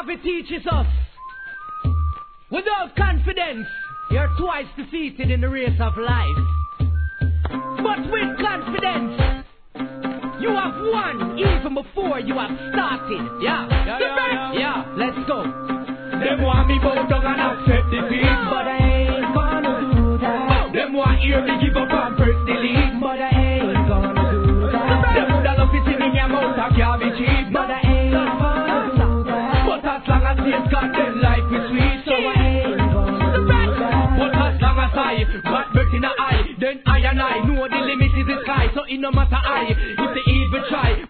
Harvey teaches us, without confidence, you're twice defeated in the race of life. But with confidence, you have won even before you have started. Yeah, let's go. Them want me bow down and accept defeat, but I ain't gonna do that. Them want hear me give up and press delete, but I ain't gonna do that. Them woulda love to see me name out a cabbage heap, but I ain't gonna do that. But as long as they've got them life is sweet, so I ain't gonna do that. But as long as I got birth in the eye, then I and I know the limit is the sky. So it no matter I, if the evil try,